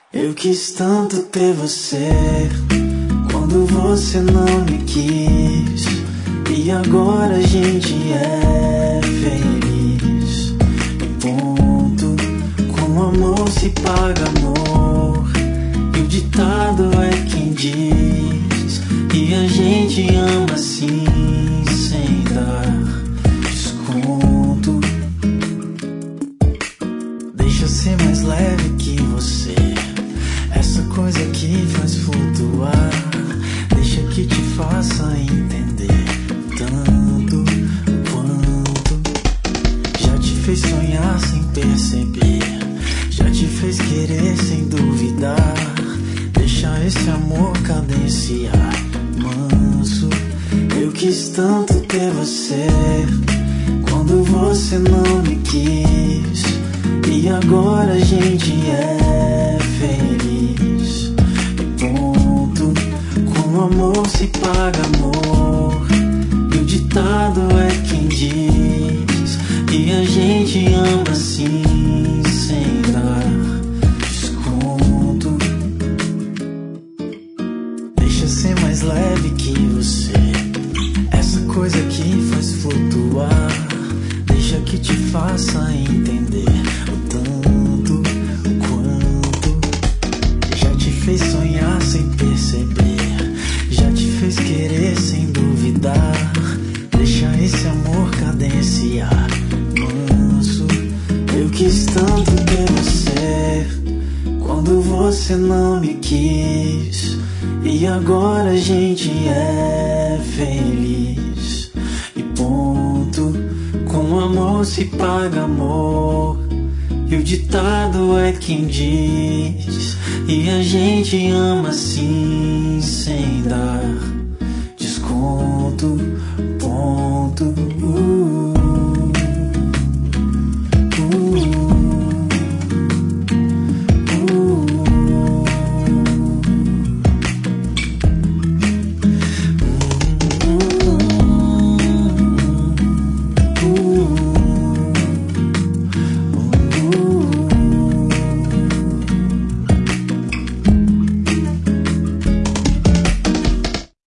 Eu quis tanto ter você quando você não me quis, e agora a gente é feliz. E ponto, com amor se paga amor, e o ditado é quem diz, e a gente ama assim sem dar desconto. Deixa eu ser mais leve que você, essa coisa que faz flutuar. Deixa que te faça entender tanto quanto já te fez sonhar sem perceber, já te fez querer sem duvidar. Deixa esse amor cadenciar manso. Eu quis tanto ter você quando você não me quis, e agora a gente é feliz. E ponto, com amor se paga amor, e o ditado é quem diz, e a gente ama assim sem dar desconto. Deixa eu ser mais leve que você, essa coisa que faz flutuar. Deixa que te faça entender o tanto quanto já te fez sonhar sem perceber, já te fez querer sem duvidar. Deixa esse amor cadenciar manso. Eu quis tanto ter você quando você não me quis, e agora a gente é feliz. E ponto, com amor se paga amor, e o ditado é quem diz, e a gente ama assim sem dar desconto.